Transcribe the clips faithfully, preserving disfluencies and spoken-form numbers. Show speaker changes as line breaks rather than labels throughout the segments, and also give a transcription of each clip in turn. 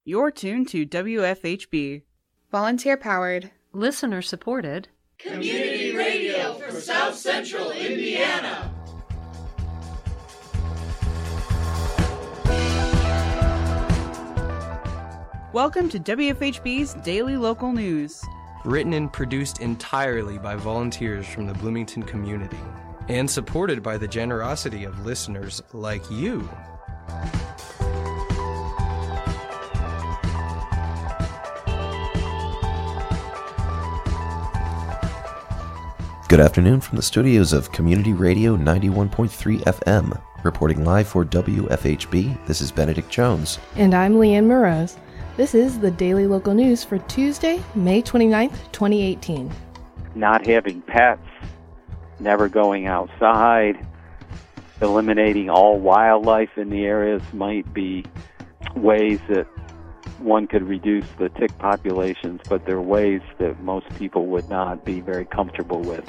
You're tuned to W F H B.
Volunteer-powered,
listener-supported
community radio for South Central Indiana.
Welcome to W F H B's Daily Local News.
Written and produced entirely by volunteers from the Bloomington community, and supported by the generosity of listeners like you.
Good afternoon from the studios of Community Radio ninety-one point three F M. Reporting live for W F H B, this is Benedict Jones.
And I'm Leanne Moroz. This is the Daily Local News for Tuesday, May twenty-ninth, twenty eighteen.
Not having pets, never going outside, eliminating all wildlife in the areas might be ways that one could reduce the tick populations, but they're ways that most people would not be very comfortable with.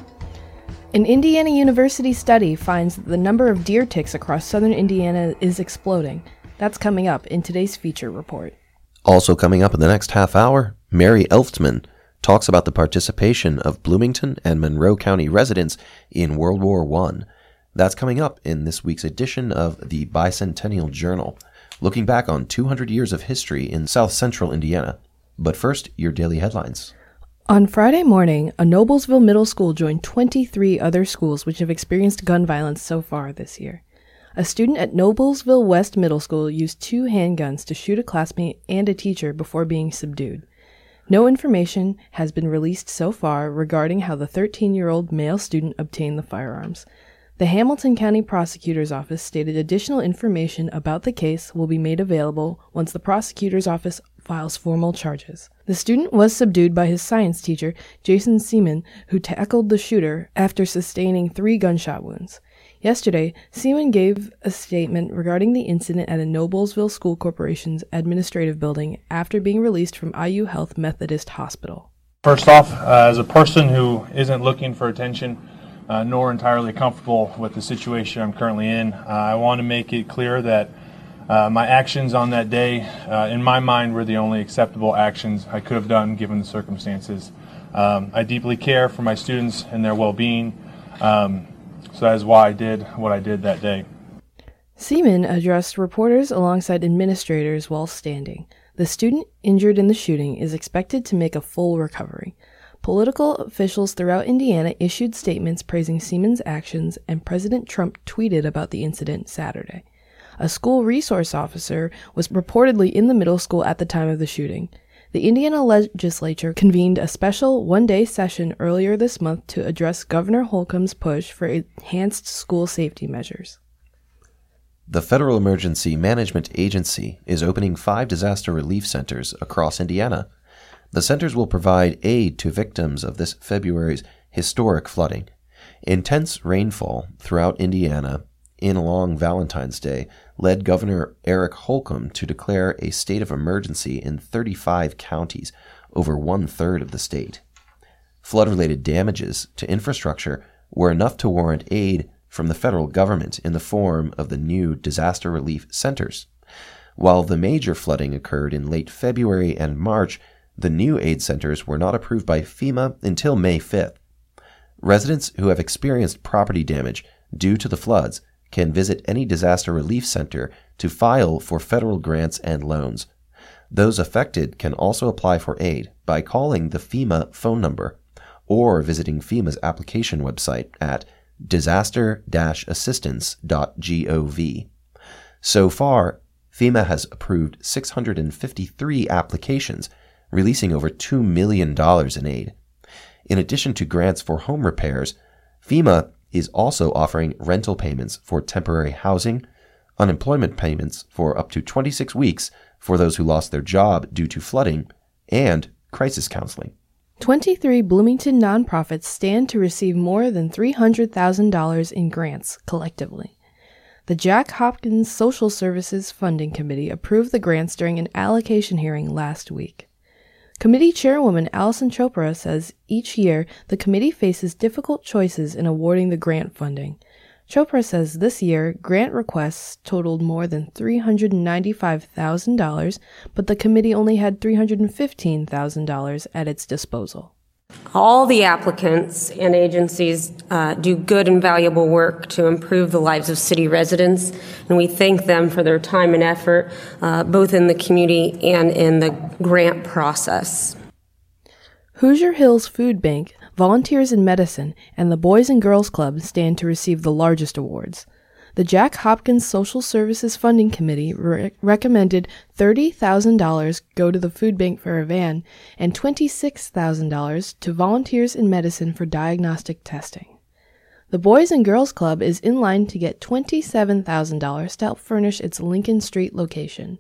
An Indiana University study finds that the number of deer ticks across southern Indiana is exploding. That's coming up in today's feature report.
Also coming up in the next half hour, Mary Elftman talks about the participation of Bloomington and Monroe County residents in World War One. That's coming up in this week's edition of the Bicentennial Journal, looking back on two hundred years of history in South Central Indiana. But first, your daily headlines.
On Friday morning, a Noblesville Middle School joined twenty-three other schools which have experienced gun violence so far this year. A student at Noblesville West Middle School used two handguns to shoot a classmate and a teacher before being subdued. No information has been released so far regarding how the thirteen-year-old male student obtained the firearms. The Hamilton County Prosecutor's Office stated additional information about the case will be made available once the prosecutor's office files formal charges. The student was subdued by his science teacher, Jason Seaman, who tackled the shooter after sustaining three gunshot wounds. Yesterday, Seaman gave a statement regarding the incident at a Noblesville School Corporation's administrative building after being released from I U Health Methodist Hospital.
First off, uh, as a person who isn't looking for attention, Uh, nor entirely comfortable with the situation I'm currently in, uh, I want to make it clear that uh, my actions on that day, uh, in my mind, were the only acceptable actions I could have done given the circumstances. Um, I deeply care for my students and their well-being, um, so that is why I did what I did that day.
Seaman addressed reporters alongside administrators while standing. The student injured in the shooting is expected to make a full recovery. Political officials throughout Indiana issued statements praising Seaman's actions, and President Trump tweeted about the incident Saturday. A school resource officer was reportedly in the middle school at the time of the shooting. The Indiana legislature convened a special one-day session earlier this month to address Governor Holcomb's push for enhanced school safety measures.
The Federal Emergency Management Agency is opening five disaster relief centers across Indiana. The centers will provide aid to victims of this February's historic flooding. Intense rainfall throughout Indiana in along Valentine's Day led Governor Eric Holcomb to declare a state of emergency in thirty-five counties, over one-third of the state. Flood-related damages to infrastructure were enough to warrant aid from the federal government in the form of the new disaster relief centers. While the major flooding occurred in late February and March, the new aid centers were not approved by FEMA until May fifth. Residents who have experienced property damage due to the floods can visit any disaster relief center to file for federal grants and loans. Those affected can also apply for aid by calling the FEMA phone number or visiting FEMA's application website at disaster dash assistance dot gov. So far, FEMA has approved six hundred fifty-three applications, releasing over two million dollars in aid. In addition to grants for home repairs, FEMA is also offering rental payments for temporary housing, unemployment payments for up to twenty-six weeks for those who lost their job due to flooding, and crisis counseling.
twenty-three Bloomington nonprofits stand to receive more than three hundred thousand dollars in grants collectively. The Jack Hopkins Social Services Funding Committee approved the grants during an allocation hearing last week. Committee Chairwoman Allison Chopra says each year the committee faces difficult choices in awarding the grant funding. Chopra says this year, grant requests totaled more than three hundred ninety-five thousand dollars, but the committee only had three hundred fifteen thousand dollars at its disposal.
All the applicants and agencies uh, do good and valuable work to improve the lives of city residents, and we thank them for their time and effort, uh, both in the community and in the grant process.
Hoosier Hills Food Bank, Volunteers in Medicine, and the Boys and Girls Club stand to receive the largest awards. The Jack Hopkins Social Services Funding Committee re- recommended thirty thousand dollars go to the food bank for a van and twenty-six thousand dollars to Volunteers in Medicine for diagnostic testing. The Boys and Girls Club is in line to get twenty-seven thousand dollars to help furnish its Lincoln Street location.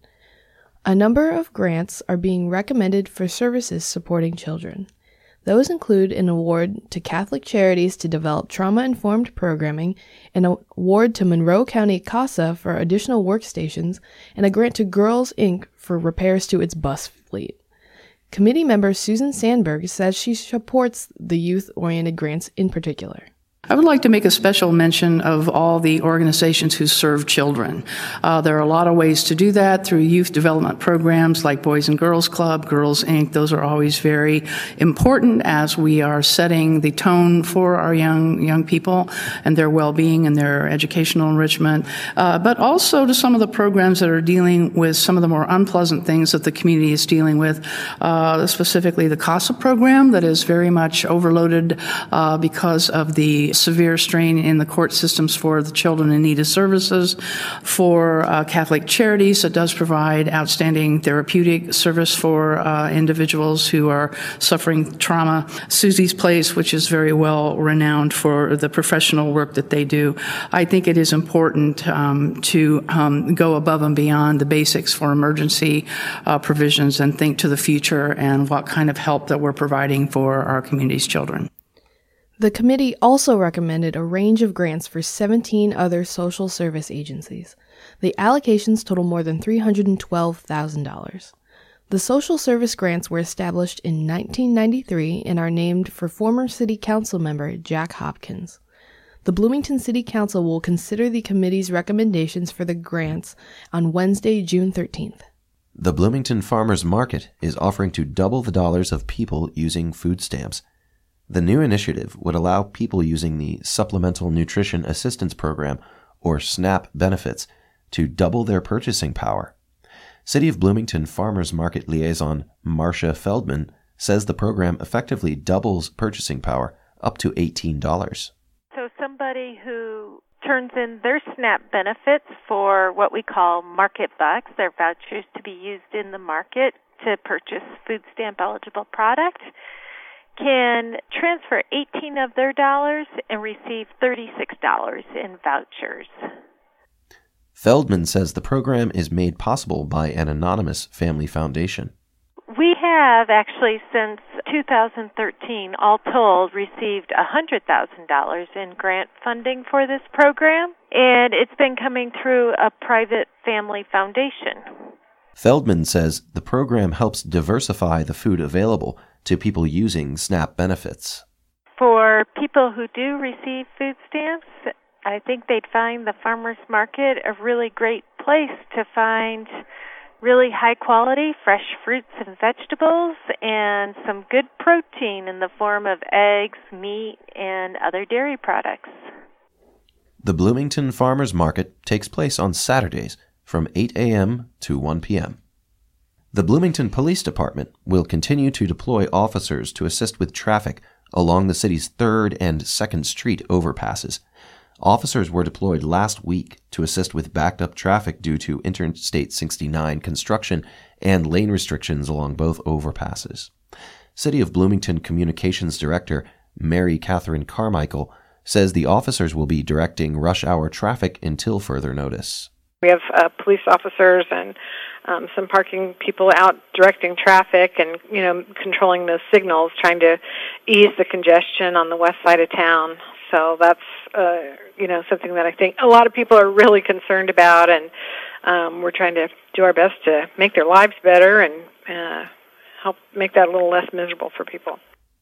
A number of grants are being recommended for services supporting children. Those include an award to Catholic Charities to develop trauma-informed programming, an award to Monroe County CASA for additional workstations, and a grant to Girls Incorporated for repairs to its bus fleet. Committee member Susan Sandberg says she supports the youth-oriented grants in particular.
I would like to make a special mention of all the organizations who serve children. Uh, there are a lot of ways to do that through youth development programs like Boys and Girls Club, Girls Incorporated. Those are always very important as we are setting the tone for our young young people and their well-being and their educational enrichment, uh, but also to some of the programs that are dealing with some of the more unpleasant things that the community is dealing with, uh, specifically the CASA program that is very much overloaded uh, because of the severe strain in the court systems for the children in need of services. For uh, Catholic Charities, it does provide outstanding therapeutic service for uh, individuals who are suffering trauma. Susie's Place, which is very well renowned for the professional work that they do. I think it is important um, to um, go above and beyond the basics for emergency uh, provisions and think to the future and what kind of help that we're providing for our community's children.
The committee also recommended a range of grants for seventeen other social service agencies. The allocations total more than three hundred twelve thousand dollars. The social service grants were established in nineteen ninety-three and are named for former City Council member Jack Hopkins. The Bloomington City Council will consider the committee's recommendations for the grants on Wednesday, June thirteenth.
The Bloomington Farmers Market is offering to double the dollars of people using food stamps. The new initiative would allow people using the Supplemental Nutrition Assistance Program, or SNAP benefits, to double their purchasing power. City of Bloomington Farmers Market liaison Marcia Feldman says the program effectively doubles purchasing power up to eighteen dollars.
So somebody who turns in their SNAP benefits for what we call market bucks, their vouchers to be used in the market to purchase food stamp eligible product, can transfer eighteen of their dollars and receive thirty-six dollars in vouchers.
Feldman says the program is made possible by an anonymous family foundation.
We have actually since two thousand thirteen, all told, received one hundred thousand dollars in grant funding for this program, and it's been coming through a private family foundation.
Feldman says the program helps diversify the food available to people using SNAP benefits.
For people who do receive food stamps, I think they'd find the farmers market a really great place to find really high quality fresh fruits and vegetables and some good protein in the form of eggs, meat, and other dairy products.
The Bloomington Farmers Market takes place on Saturdays from eight a.m. to one p.m. The Bloomington Police Department will continue to deploy officers to assist with traffic along the city's third and second Street overpasses. Officers were deployed last week to assist with backed-up traffic due to Interstate sixty-nine construction and lane restrictions along both overpasses. City of Bloomington Communications Director Mary Catherine Carmichael says the officers will be directing rush hour traffic until further notice.
We have uh, police officers and um, some parking people out directing traffic and, you know, controlling those signals, trying to ease the congestion on the west side of town. So that's, uh, you know, something that I think a lot of people are really concerned about, and um, we're trying to do our best to make their lives better and uh, help make that a little less miserable for people.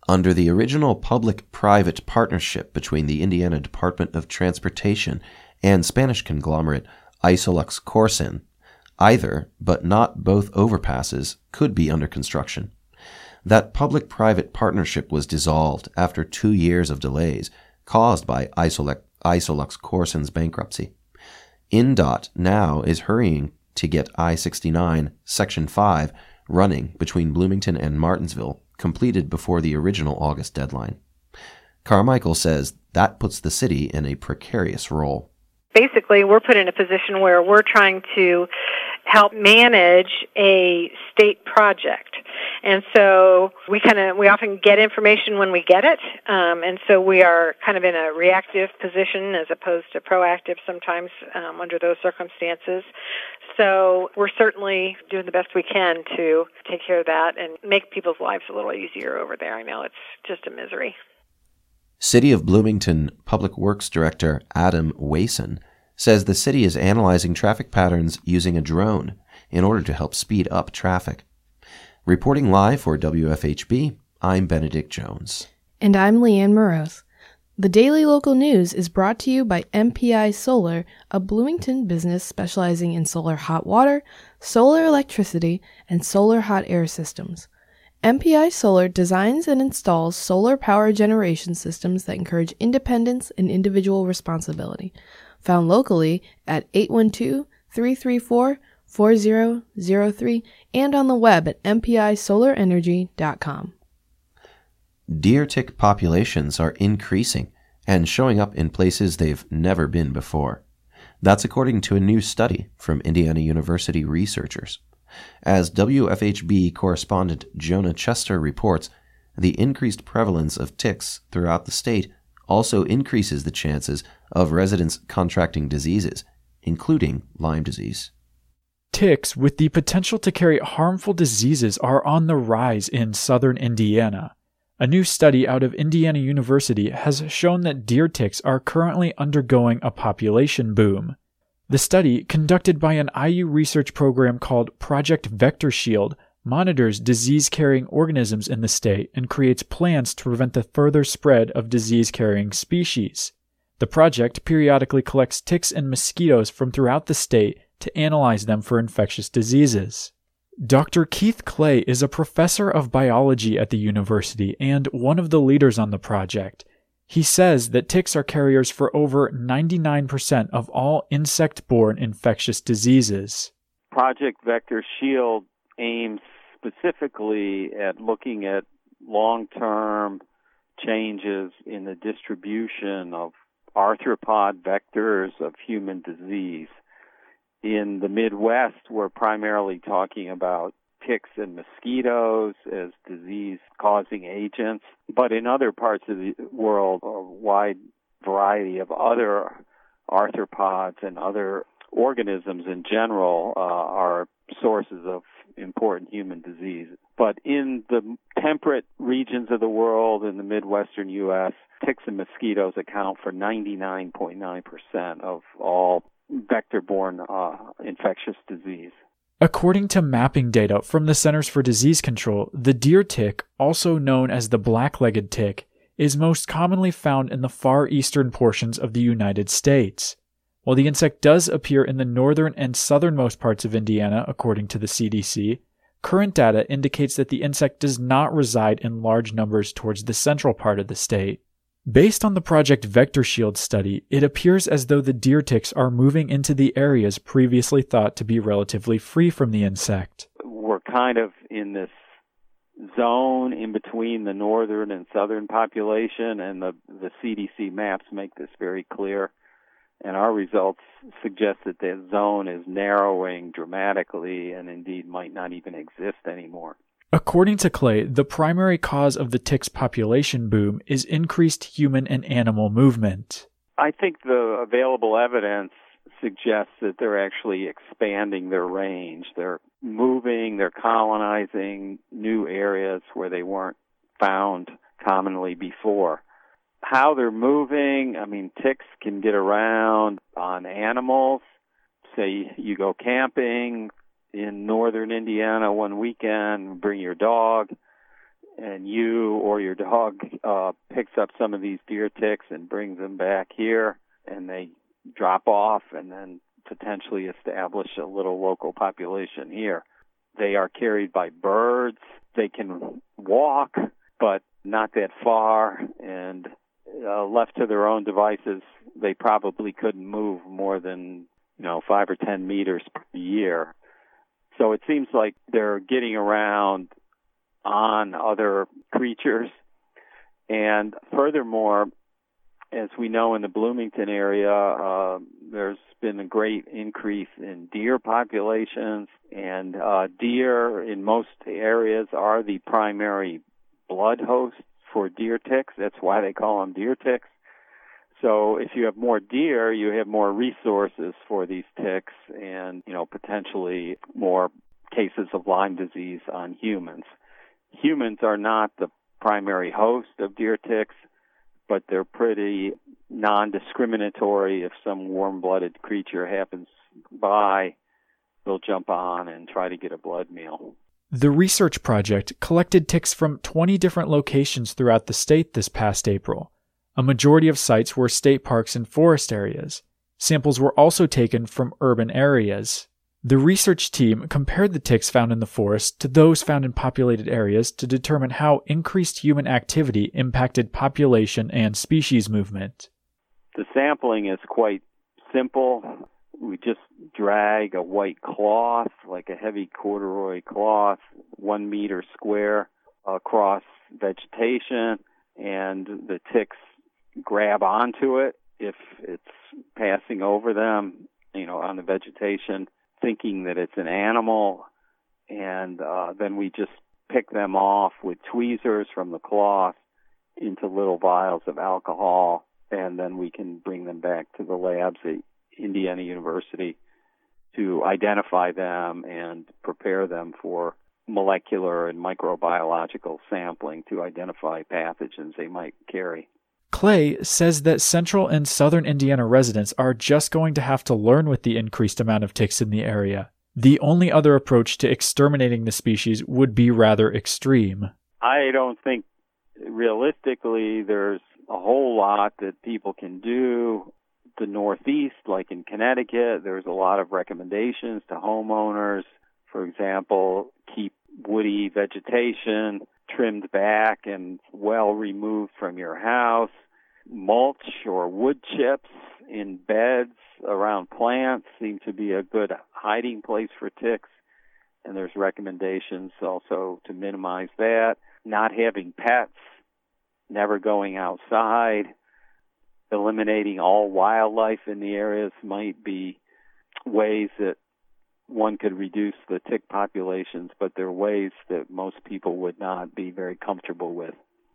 Under the original public-private partnership between the Indiana Department of Transportation and Spanish conglomerate Isolux Corsan, either, but not both overpasses, could be under construction. That public-private partnership was dissolved after two years of delays caused by Isolux, Isolux Corsan's bankruptcy. I N D O T now is hurrying to get I sixty-nine, Section five, running between Bloomington and Martinsville, completed before the original August deadline. Carmichael says that puts the city in a precarious role.
Basically, we're put in a position where we're trying to help manage a state project. And so we kind of, we often get information when we get it. Um, and so we are kind of in a reactive position as opposed to proactive sometimes um, under those circumstances. So we're certainly doing the best we can to take care of that and make people's lives a little easier over there. I know it's just a misery.
City of Bloomington Public Works Director Adam Wason says the city is analyzing traffic patterns using a drone in order to help speed up traffic. Reporting live for W F H B, I'm Benedict Jones.
And I'm Leanne Morose. The Daily Local News is brought to you by M P I Solar, a Bloomington business specializing in solar hot water, solar electricity, and solar hot air systems. M P I Solar designs and installs solar power generation systems that encourage independence and individual responsibility. Found locally at eight one two, three three four, four zero zero three and on the web at m p i solar energy dot com.
Deer tick populations are increasing and showing up in places they've never been before. That's according to a new study from Indiana University researchers. As W F H B correspondent Jonah Chester reports, the increased prevalence of ticks throughout the state also increases the chances of residents contracting diseases, including Lyme disease.
Ticks with the potential to carry harmful diseases are on the rise in southern Indiana. A new study out of Indiana University has shown that deer ticks are currently undergoing a population boom. The study, conducted by an I U research program called Project Vector Shield, monitors disease-carrying organisms in the state and creates plans to prevent the further spread of disease-carrying species. The project periodically collects ticks and mosquitoes from throughout the state to analyze them for infectious diseases. Doctor Keith Clay is a professor of biology at the university and one of the leaders on the project. He says that ticks are carriers for over ninety-nine percent of all insect-borne infectious diseases.
Project Vector Shield aims specifically at looking at long-term changes in the distribution of arthropod vectors of human disease. In the Midwest, we're primarily talking about ticks and mosquitoes as disease-causing agents, but in other parts of the world, a wide variety of other arthropods and other organisms in general uh, are sources of important human disease. But in the temperate regions of the world, in the Midwestern U S, ticks and mosquitoes account for ninety-nine point nine percent of all vector-borne uh, infectious disease.
According to mapping data from the Centers for Disease Control, the deer tick, also known as the black-legged tick, is most commonly found in the far eastern portions of the United States. While the insect does appear in the northern and southernmost parts of Indiana, according to the C D C, current data indicates that the insect does not reside in large numbers towards the central part of the state. Based on the Project Vector Shield study, it appears as though the deer ticks are moving into the areas previously thought to be relatively free from the insect.
We're kind of in this zone in between the northern and southern population, and the, the C D C maps make this very clear. And our results suggest that the zone is narrowing dramatically and indeed might not even exist anymore.
According to Clay, the primary cause of the tick's population boom is increased human and animal movement.
I think the available evidence suggests that they're actually expanding their range. They're moving, they're colonizing new areas where they weren't found commonly before. How they're moving, I mean, ticks can get around on animals. Say you go camping in northern Indiana one weekend, bring your dog, and you or your dog uh, picks up some of these deer ticks and brings them back here, and they drop off and then potentially establish a little local population here. They are carried by birds. They can walk, but not that far, and uh, left to their own devices, they probably couldn't move more than, you know, five or ten meters per year. So it seems like they're getting around on other creatures. And furthermore, as we know in the Bloomington area, uh, there's been a great increase in deer populations, and uh, deer in most areas are the primary blood host for deer ticks. That's why they call them deer ticks. So if you have more deer, you have more resources for these ticks and, you know, potentially more cases of Lyme disease on humans. Humans are not the primary host of deer ticks, but they're pretty non-discriminatory. If some warm-blooded creature happens by, they'll jump on and try to get a blood meal.
The research project collected ticks from twenty different locations throughout the state this past April. A majority of sites were state parks and forest areas. Samples were also taken from urban areas. The research team compared the ticks found in the forest to those found in populated areas to determine how increased human activity impacted population and species movement.
The sampling is quite simple. We just drag a white cloth, like a heavy corduroy cloth, one meter square across vegetation, and the ticks grab onto it if it's passing over them, you know, on the vegetation, thinking that it's an animal, and uh, then we just pick them off with tweezers from the cloth into little vials of alcohol, and then we can bring them back to the labs at Indiana University to identify them and prepare them for molecular and microbiological sampling to identify pathogens they might carry.
Clay says that central and southern Indiana residents are just going to have to learn with the increased amount of ticks in the area. The only other approach to exterminating the species would be rather extreme.
I don't think realistically there's a whole lot that people can do. The Northeast, like in Connecticut, there's a lot of recommendations to homeowners. For example, keep woody vegetation trimmed back and well removed from your house. Mulch or wood chips in beds around plants seem to be a good hiding place for ticks, and there's recommendations also to minimize that. Not having pets, never going outside, eliminating all wildlife in the areas might be ways that one could reduce the tick populations, but they're ways that most people would not be very comfortable with.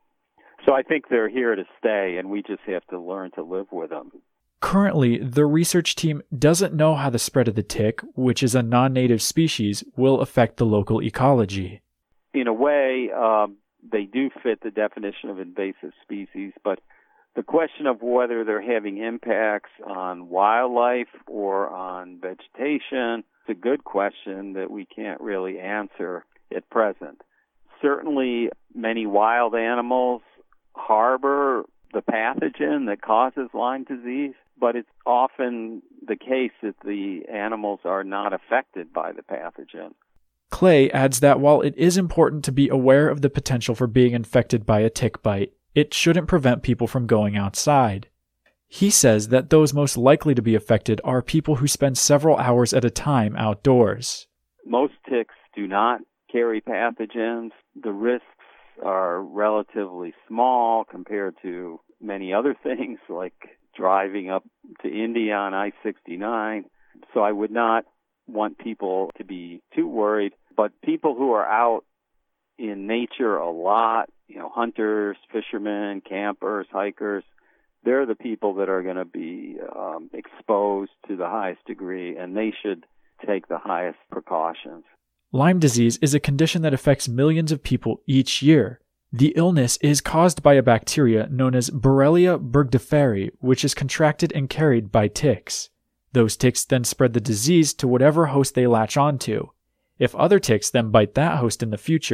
So I think they're here to stay, and we just have to learn to live with them.
Currently, the research team doesn't know how the spread of the tick, which is a non-native species, will affect the local ecology.
In a way, um, they do fit the definition of invasive species, but the question of whether they're having impacts on wildlife or on vegetation is a good question that we can't really answer at present. Certainly, many wild animals harbor the pathogen that causes Lyme disease, but it's often the case that the animals are not affected by the pathogen.
Clay adds that while it is important to be aware of the potential for being infected by a tick bite, it shouldn't prevent people from going outside. He says that those most likely to be affected are people who spend several hours at a time outdoors.
Most ticks do not carry pathogens. The risks are relatively small compared to many other things like driving up to Indy on I sixty-nine. So I would not want people to be too worried. But people who are out in nature a lot, you know, hunters, fishermen, campers, hikers, they're the people that are going to be um, exposed to the highest degree, and they should take the highest precautions.
Lyme disease is a condition that affects millions of people each year. The illness is caused by a bacteria known as Borrelia burgdorferi, which is contracted and carried by ticks. Those ticks then spread the disease to whatever host they latch onto. If other ticks then bite that host in the future,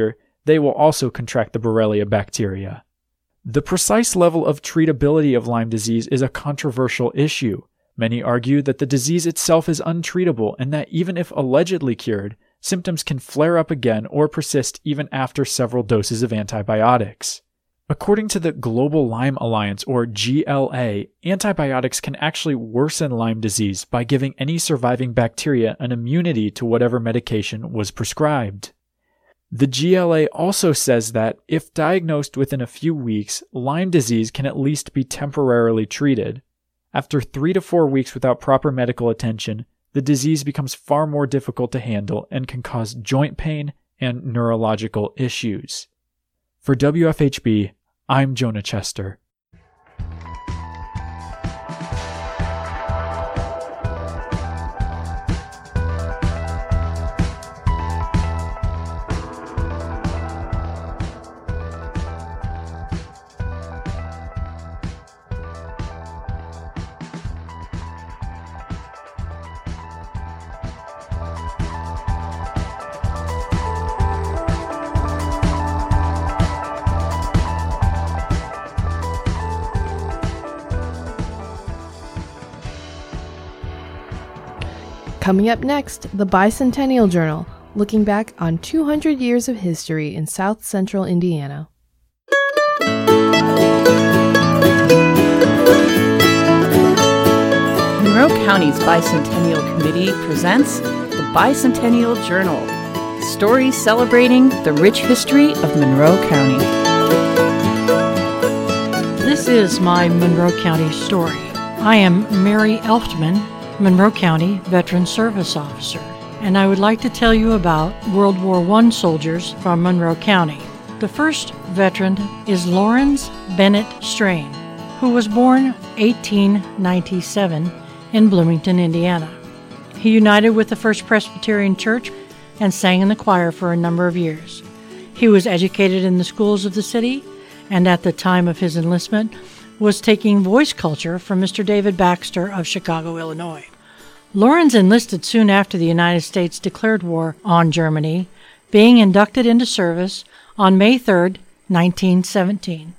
they will also contract the Borrelia bacteria. The precise level of treatability of Lyme disease is a controversial issue. Many argue that the disease itself is untreatable and that even if allegedly cured, symptoms can flare up again or persist even after several doses of antibiotics. According to the Global Lyme Alliance, or G L A, antibiotics can actually worsen Lyme disease by giving any surviving bacteria an immunity to whatever medication was prescribed. The G L A also says that, if diagnosed within a few weeks, Lyme disease can at least be temporarily treated. After three to four weeks without proper medical attention, the disease becomes far more difficult to handle and can cause joint pain and neurological issues. For W F H B, I'm Jonah Chester.
Coming up next, the Bicentennial Journal, looking back on two hundred years of history in South Central Indiana.
Monroe County's Bicentennial Committee presents the Bicentennial Journal, stories celebrating the rich history of Monroe County.
This is my Monroe County story. I am Mary Elftman, Monroe County Veteran Service Officer, and I would like to tell you about World War One soldiers from Monroe County. The first veteran is Lawrence Bennett Strain, who was born eighteen ninety-seven in Bloomington, Indiana. He united with the First Presbyterian Church and sang in the choir for a number of years. He was educated in the schools of the city, and at the time of his enlistment was taking voice culture from Mister David Baxter of Chicago, Illinois. Lawrence enlisted soon after the United States declared war on Germany, being inducted into service on May third, nineteen seventeen.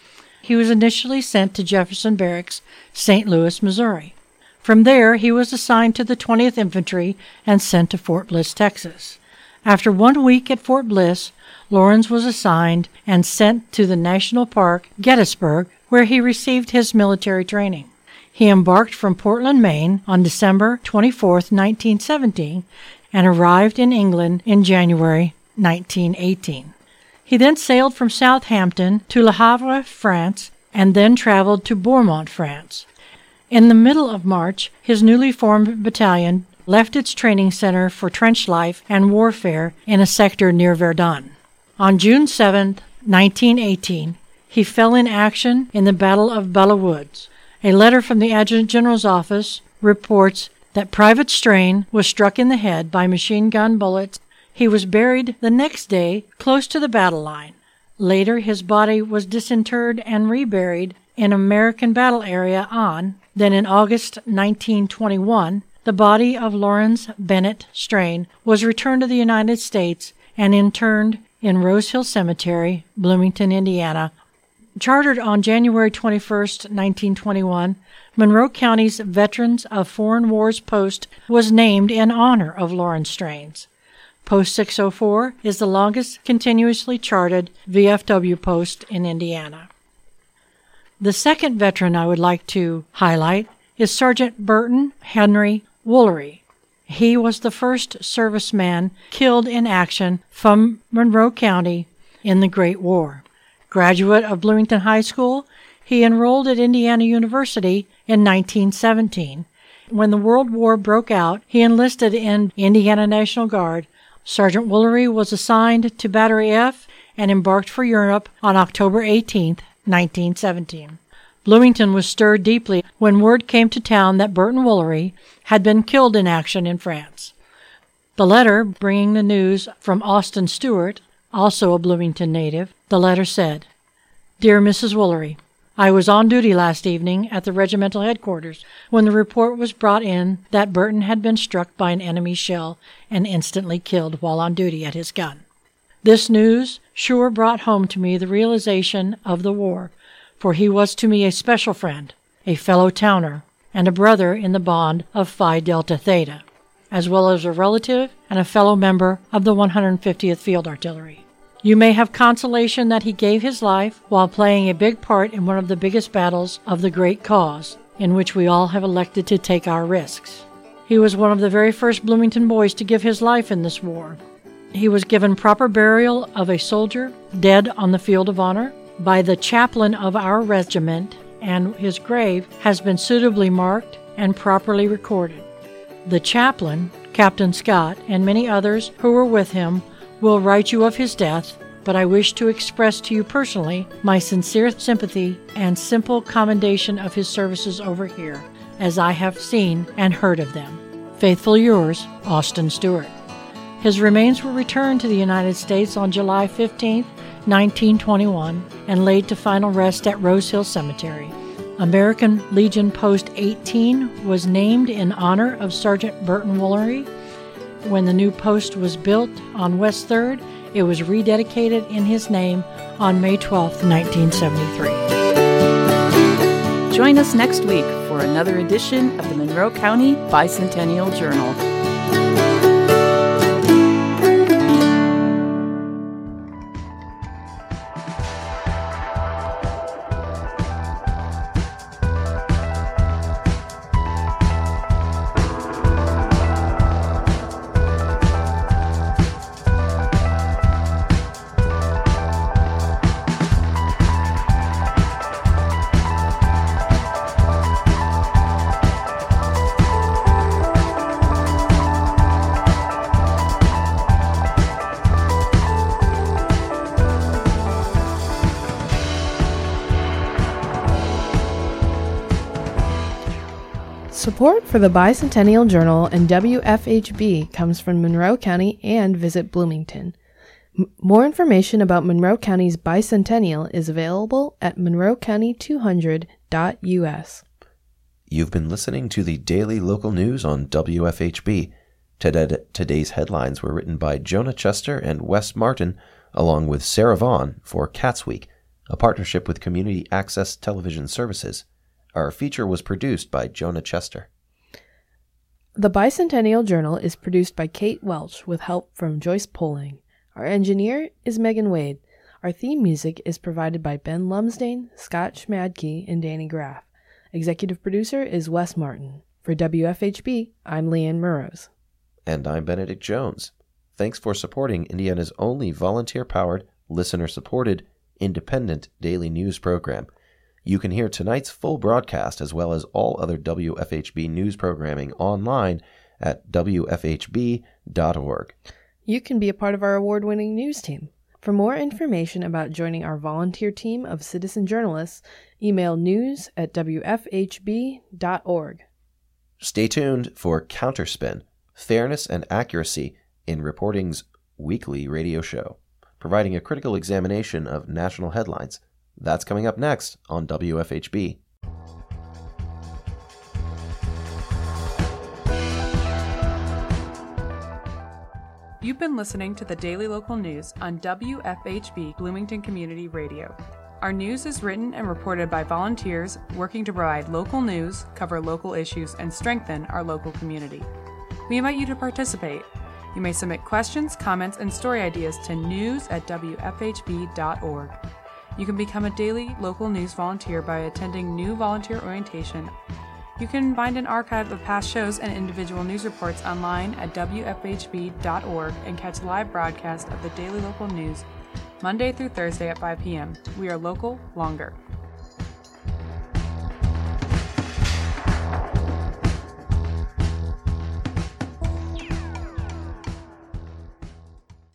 He was initially sent to Jefferson Barracks, Saint Louis, Missouri. From there, he was assigned to the twentieth Infantry and sent to Fort Bliss, Texas. After one week at Fort Bliss, Lawrence was assigned and sent to the National Park, Gettysburg, where he received his military training. He embarked from Portland, Maine on December twenty-fourth, nineteen seventeen, and arrived in England in January nineteen eighteen. He then sailed from Southampton to Le Havre, France, and then traveled to Bourmont, France. In the middle of March, his newly formed battalion left its training center for trench life and warfare in a sector near Verdun. On June seventh, nineteen eighteen, he fell in action in the Battle of Belleau Woods. A letter from the Adjutant General's office reports that Private Strain was struck in the head by machine gun bullets. He was buried the next day close to the battle line. Later, his body was disinterred and reburied in American battle area on. Then in August nineteen twenty-one, the body of Lawrence Bennett Strain was returned to the United States and interned in Rose Hill Cemetery, Bloomington, Indiana. Chartered on January twenty-first, nineteen twenty-one, Monroe County's Veterans of Foreign Wars Post was named in honor of Lawrence Strains. Post six oh four is the longest continuously charted V F W post in Indiana. The second veteran I would like to highlight is Sergeant Burton Henry Woolery. He was the first serviceman killed in action from Monroe County in the Great War. Graduate of Bloomington High School, he enrolled at Indiana University in nineteen seventeen. When the World War broke out, he enlisted in Indiana National Guard. Sergeant Woolery was assigned to Battery F and embarked for Europe on October eighteenth, nineteen seventeen. Bloomington was stirred deeply when word came to town that Burton Woolery had been killed in action in France. The letter, bringing the news from Austin Stewart, also a Bloomington native, the letter said, "Dear Missus Woolery, I was on duty last evening at the regimental headquarters when the report was brought in that Burton had been struck by an enemy shell and instantly killed while on duty at his gun. This news Shure brought home to me the realization of the war, for he was to me a special friend, a fellow towner, and a brother in the bond of Phi Delta Theta, as well as a relative and a fellow member of the one hundred fiftieth Field Artillery. You may have consolation that he gave his life while playing a big part in one of the biggest battles of the great cause, in which we all have elected to take our risks. He was one of the very first Bloomington boys to give his life in this war. He was given proper burial of a soldier dead on the field of honor by the chaplain of our regiment, and his grave has been suitably marked and properly recorded. The chaplain, Captain Scott, and many others who were with him will write you of his death, but I wish to express to you personally my sincere sympathy and simple commendation of his services over here, as I have seen and heard of them. Faithfully yours, Austin Stewart. His remains were returned to the United States on July fifteenth, nineteen twenty-one, and laid to final rest at Rose Hill Cemetery. American Legion Post eighteen was named in honor of Sergeant Burton Woolery. When the new post was built on West third, it was rededicated in his name on May twelfth, nineteen seventy-three.
Join us next week for another edition of the Monroe County Bicentennial Journal.
Support for the Bicentennial Journal and W F H B comes from Monroe County and Visit Bloomington. M- more information about Monroe County's bicentennial is available at monroe county two hundred dot U S.
You've been listening to the daily local news on W F H B. Today, today's headlines were written by Jonah Chester and Wes Martin, along with Sarah Vaughn for Cats Week, a partnership with Community Access Television Services. Our feature was produced by Jonah Chester.
The Bicentennial Journal is produced by Kate Welch with help from Joyce Poling. Our engineer is Megan Wade. Our theme music is provided by Ben Lumsdane, Scott Schmadke, and Danny Graff. Executive producer is Wes Martin. For W F H B, I'm Leanne Murrows.
And I'm Benedict Jones. Thanks for supporting Indiana's only volunteer-powered, listener-supported, independent daily news program. You can hear tonight's full broadcast as well as all other W F H B news programming online at W F H B dot org.
You can be a part of our award-winning news team. For more information about joining our volunteer team of citizen journalists, email news at W F H B dot org.
Stay tuned for Counterspin, Fairness and Accuracy in Reporting's weekly radio show, providing a critical examination of national headlines. That's coming up next on W F H B.
You've been listening to the Daily Local News on W F H B Bloomington Community Radio. Our news is written and reported by volunteers working to provide local news, cover local issues, and strengthen our local community. We invite you to participate. You may submit questions, comments, and story ideas to news at W F H B dot org. You can become a daily local news volunteer by attending new volunteer orientation. You can find an archive of past shows and individual news reports online at W F H B dot org and catch live broadcasts of the daily local news Monday through Thursday at five p.m. We are local longer.